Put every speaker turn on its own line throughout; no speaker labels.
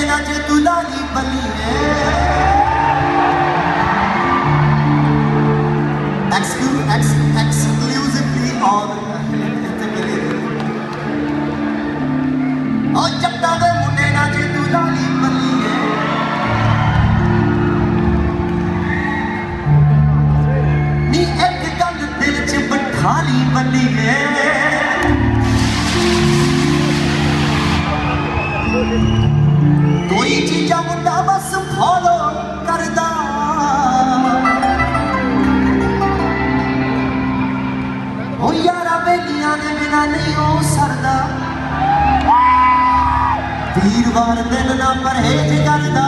ना जे तू लाली बनी है exclusively on और जट्टा दे मुंडे ना जे तू लाली बनी है नी एक गल दिल च बिठाली बनी है कोई चीजा मुंडा बस फॉलो करदा ओ यारा बेलियां दे बिना नहीं हो सरदा वीरवार दिन ना परहेज करदा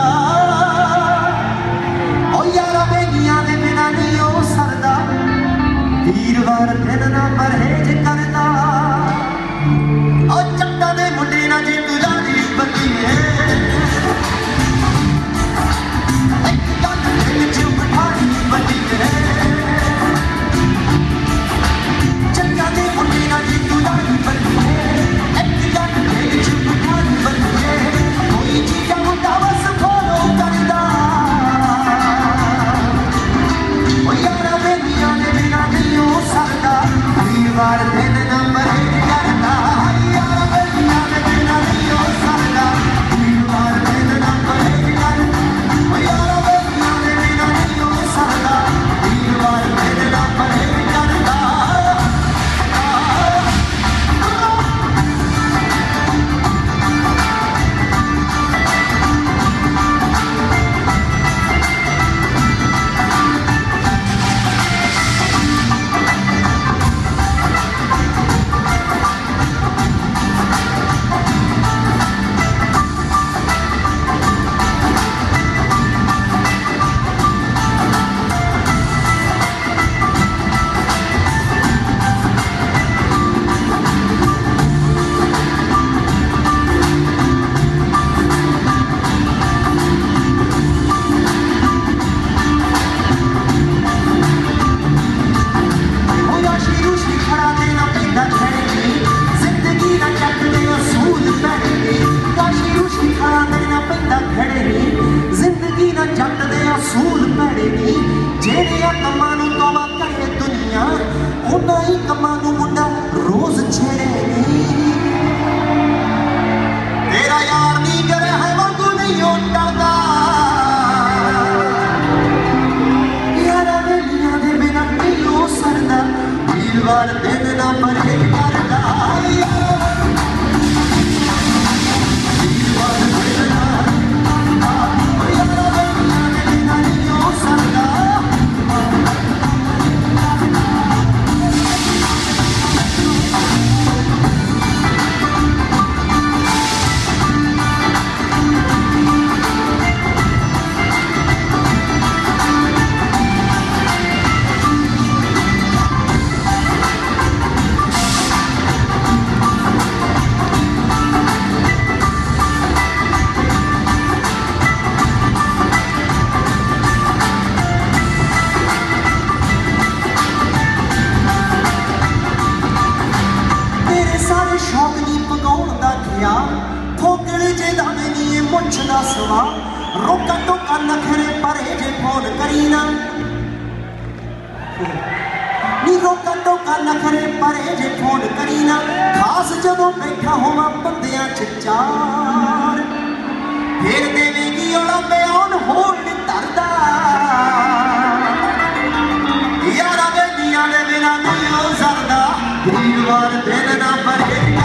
ओ यारा बेलियां दे बिना नहीं हो सरदा वीरवार दिन ना परहेज करदा ओ चट्टा दे मुंडे ना जे तू लाली बनी है रोका टोका नखरे परे जे फोन करीना नी रोका टोका नखरे परे जे फोन करीना खास जदों बैठा होवा बंदियां च चार फिर देवेगी ओला बयान होल्ड करदा यारा बेलियां दे बिना नहीं हो सकदा वीरवार दिन ना परहेज